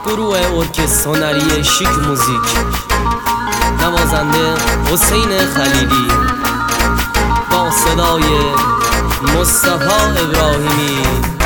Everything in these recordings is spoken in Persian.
گروه ارکستر هنری شیک موزیک، نوازنده حسین خلیلی با صدای مصطفی ابراهیمی.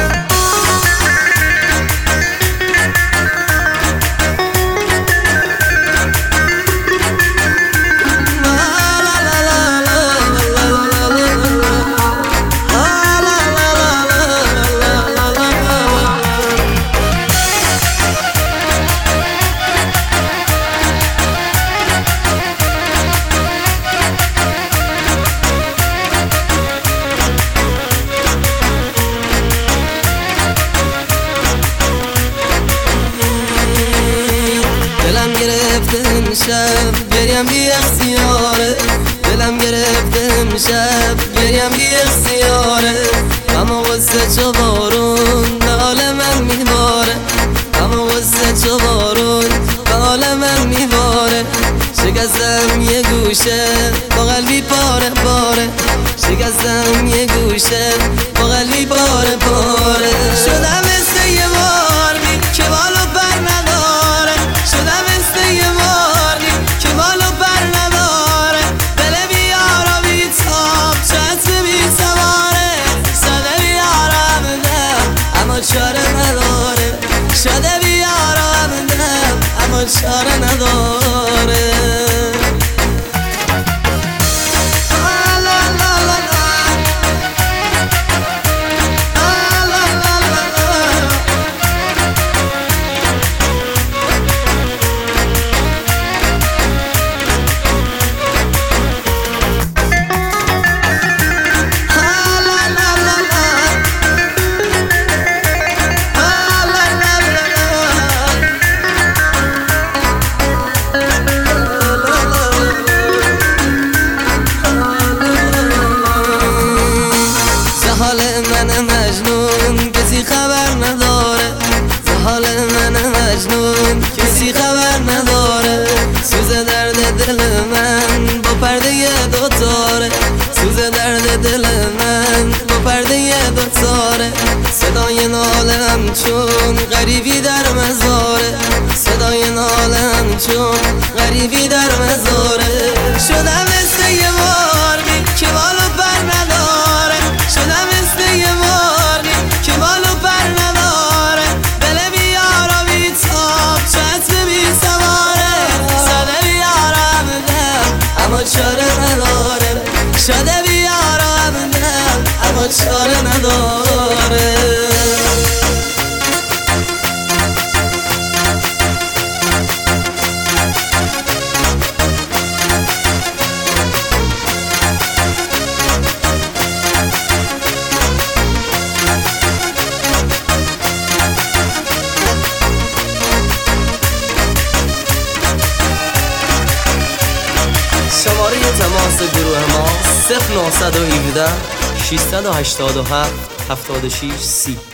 دلم گرفته امشب گریم بی اختیاره، دلم گرفته امشب گریم بی اختیاره. اما قصه چو بارون به حال من میباره، اما قصه چو بارون به حال من میباره. شکستم یه گوشه با قلبی پاره پاره، شکستم یه گوشه با قلبی پاره پاره. شدم مثل یه مارمی که بالو پر نداره، شدم مثل یه مارمی که بالو پر نداره. دل بیارا بی تاب چسب بی سواره، شده بیارم دم اما چاره نداره، شده بیارم دم اما چاره نداره. من مجنون کسی خبر نداره، حال من مجنون کسی خبر نداره. سوز درد دل من با پرده دوتاره، سوز درد دل من با پرده دوتاره. صدای نالم چون غریبی در مزاره، صدای نالم چون غریبی در مزاره. شدم مثل یه مارمی که بالو پر نداره، شدم مثل یه مارمی که بالو پر نداره. دل بیارا بی تاب چسب بی سواره، شده بیارم دم اما چاره نداره، شده بیارم دم اما چاره نداره. شماره تماس گروه ما 0917 687 76 30.